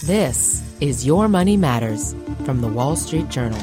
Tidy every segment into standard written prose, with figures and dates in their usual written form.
This is Your Money Matters from the Wall Street Journal.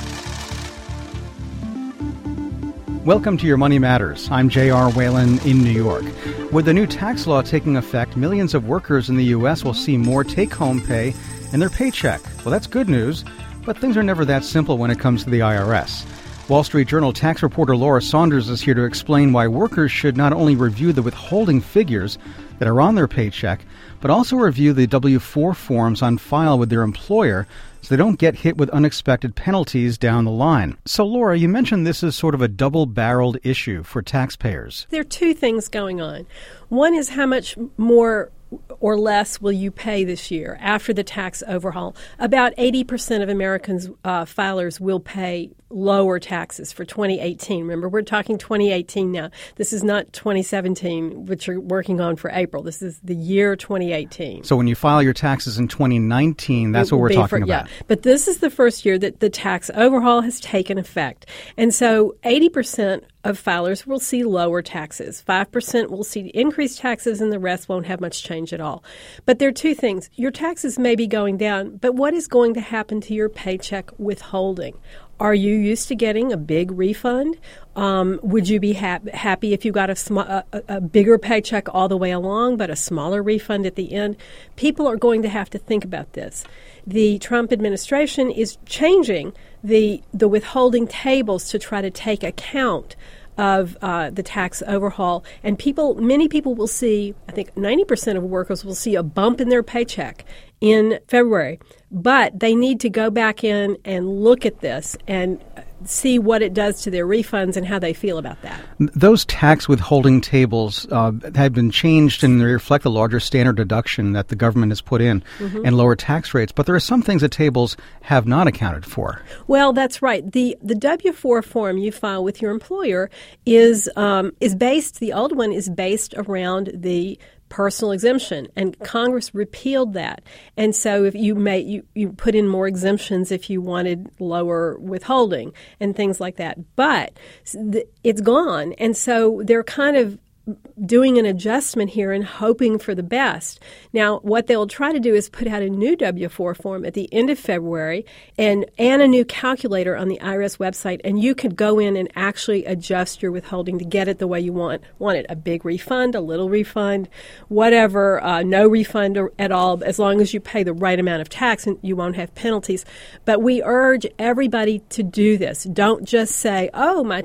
Welcome to Your Money Matters. I'm J.R. Whalen in New York. With the new tax law taking effect, millions of workers in the U.S. will see more take-home pay in their paycheck. Well, that's good news, but things are never that simple when it comes to the IRS. Wall Street Journal tax reporter Laura Saunders is here to explain why workers should not only review the withholding figures that are on their paycheck, but also review the W-4 forms on file with their employer so they don't get hit with unexpected penalties down the line. So, Laura, you mentioned this is sort of a double-barreled issue for taxpayers. There are two things going on. One is how much more or less will you pay this year after the tax overhaul. About 80% of Americans filers will pay lower taxes for 2018. Remember, we're talking 2018 now. This is not 2017, which you're working on for April. This is the year 2018. So when you file your taxes in 2019, that's what we're talking about. Yeah, but this is the first year that the tax overhaul has taken effect. And so 80% of filers will see lower taxes. 5% will see increased taxes, and the rest won't have much change at all. But there are two things. Your taxes may be going down, but what is going to happen to your paycheck withholding? Are you used to getting a big refund? Would you be happy if you got a bigger paycheck all the way along, but a smaller refund at the end? People are going to have to think about this. The Trump administration is changing the withholding tables to try to take account of the tax overhaul. And many people will see, I think 90% of workers will see a bump in their paycheck in February. But they need to go back in and look at this and see what it does to their refunds and how they feel about that. Those tax withholding tables have been changed and they reflect the larger standard deduction that the government has put in and lower tax rates. But there are some things that tables have not accounted for. Well, that's right. The W-4 form you file with your employer is based, the old one is based around the personal exemption, and Congress repealed that. And so if you put in more exemptions if you wanted lower withholding and things like that. But it's gone. And so they're kind of doing an adjustment here and hoping for the best. Now, what they'll try to do is put out a new W-4 form at the end of February and a new calculator on the IRS website, and you could go in and actually adjust your withholding to get it the way you want it. A big refund, a little refund, whatever, no refund at all, as long as you pay the right amount of tax and you won't have penalties. But we urge everybody to do this. Don't just say, oh, my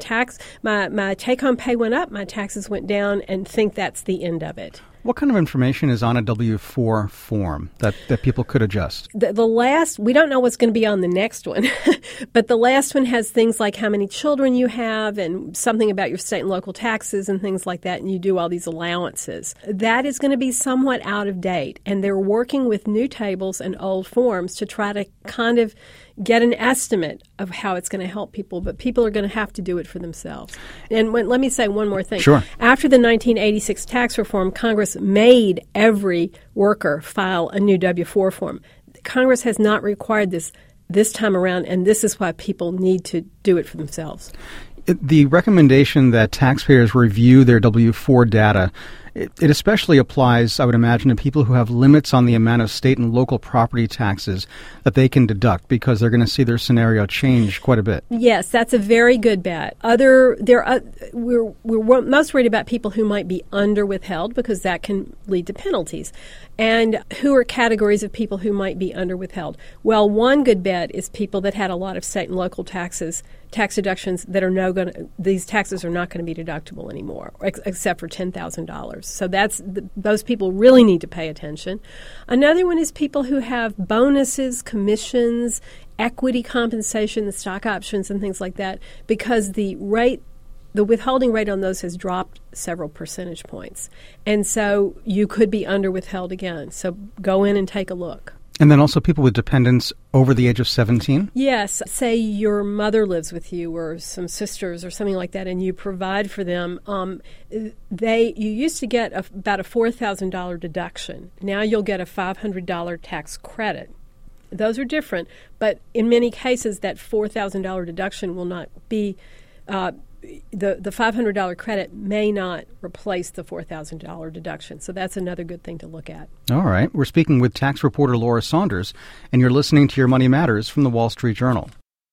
take-home pay went up, my taxes went down, and think that's the end of it. What kind of information is on a W-4 form that people could adjust? The last, we don't know what's going to be on the next one, but the last one has things like how many children you have and something about your state and local taxes and things like that, and you do all these allowances. That is going to be somewhat out of date, and they're working with new tables and old forms to try to kind of get an estimate of how it's going to help people, but people are going to have to do it for themselves. And let me say one more thing. Sure. After the 1986 tax reform, Congress made every worker file a new W-4 form. Congress has not required this time around, and this is why people need to do it for themselves. The recommendation that taxpayers review their W-4 data, it especially applies, I would imagine, to people who have limits on the amount of state and local property taxes that they can deduct because they're going to see their scenario change quite a bit. Yes, that's a very good bet. We're most worried about people who might be under withheld because that can lead to penalties. And who are categories of people who might be under withheld? Well, one good bet is people that had a lot of state and local tax deductions that these taxes are not going to be deductible anymore, except for $10,000. So those people really need to pay attention. Another one is people who have bonuses, commissions, equity compensation, the stock options and things like that, because the withholding rate on those has dropped several percentage points. And so you could be under withheld again. So go in and take a look. And then also people with dependents over the age of 17? Yes. Say your mother lives with you or some sisters or something like that, and you provide for them. You used to get about a $4,000 deduction. Now you'll get a $500 tax credit. Those are different, but in many cases that $4,000 deduction will not be the $500 credit may not replace the $4,000 deduction. So that's another good thing to look at. All right. We're speaking with tax reporter Laura Saunders, and you're listening to Your Money Matters from the Wall Street Journal.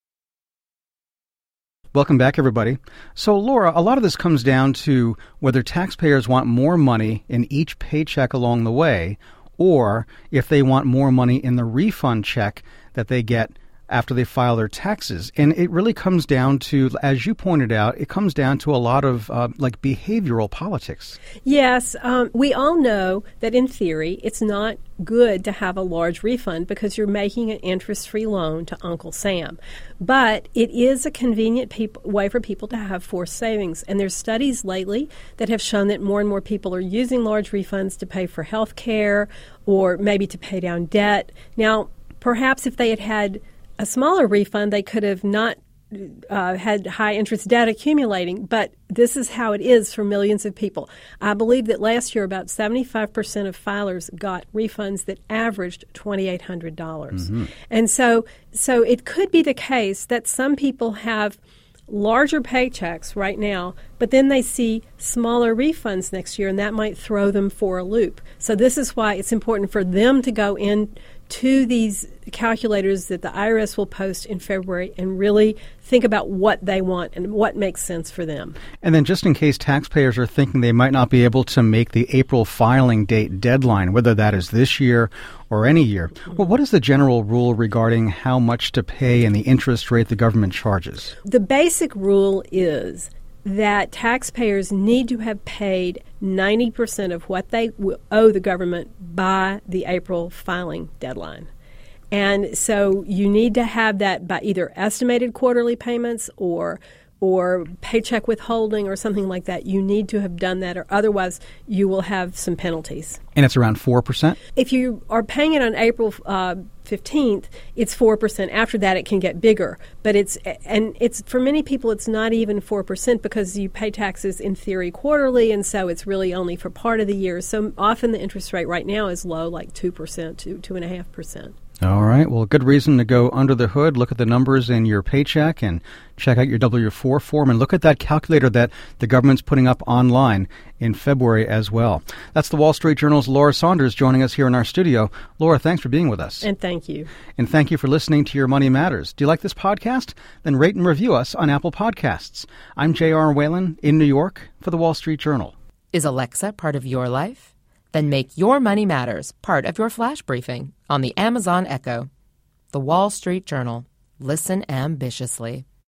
Welcome back, everybody. So, Laura, a lot of this comes down to whether taxpayers want more money in each paycheck along the way, or if they want more money in the refund check that they get after they file their taxes. And it really comes down to, as you pointed out, it comes down to a lot of behavioral politics. Yes. We all know that in theory, it's not good to have a large refund because you're making an interest-free loan to Uncle Sam. But it is a convenient way for people to have forced savings. And there's studies lately that have shown that more and more people are using large refunds to pay for health care or maybe to pay down debt. Now, perhaps if they had a smaller refund, they could have not had high interest debt accumulating, but this is how it is for millions of people. I believe that last year about 75% of filers got refunds that averaged $2,800. Mm-hmm. And so it could be the case that some people have larger paychecks right now, but then they see smaller refunds next year, and that might throw them for a loop. So this is why it's important for them to go in to these calculators that the IRS will post in February and really think about what they want and what makes sense for them. And then just in case taxpayers are thinking they might not be able to make the April filing date deadline, whether that is this year or any year, well, what is the general rule regarding how much to pay and the interest rate the government charges? The basic rule is that taxpayers need to have paid 90% of what they owe the government by the April filing deadline. And so you need to have that by either estimated quarterly payments or paycheck withholding or something like that. You need to have done that, or otherwise you will have some penalties. And it's around 4%? If you are paying it on April 15th, it's 4%. After that, it can get bigger. But it's for many people, it's not even 4% because you pay taxes in theory quarterly, and so it's really only for part of the year. So often the interest rate right now is low, like 2%, 2.5%. All right. Well, good reason to go under the hood, look at the numbers in your paycheck, and check out your W-4 form, and look at that calculator that the government's putting up online in February as well. That's the Wall Street Journal's Laura Saunders joining us here in our studio. Laura, thanks for being with us. And thank you. And thank you for listening to Your Money Matters. Do you like this podcast? Then rate and review us on Apple Podcasts. I'm J.R. Whalen in New York for the Wall Street Journal. Is Alexa part of your life? Then make Your Money Matters part of your flash briefing on the Amazon Echo. The Wall Street Journal. Listen ambitiously.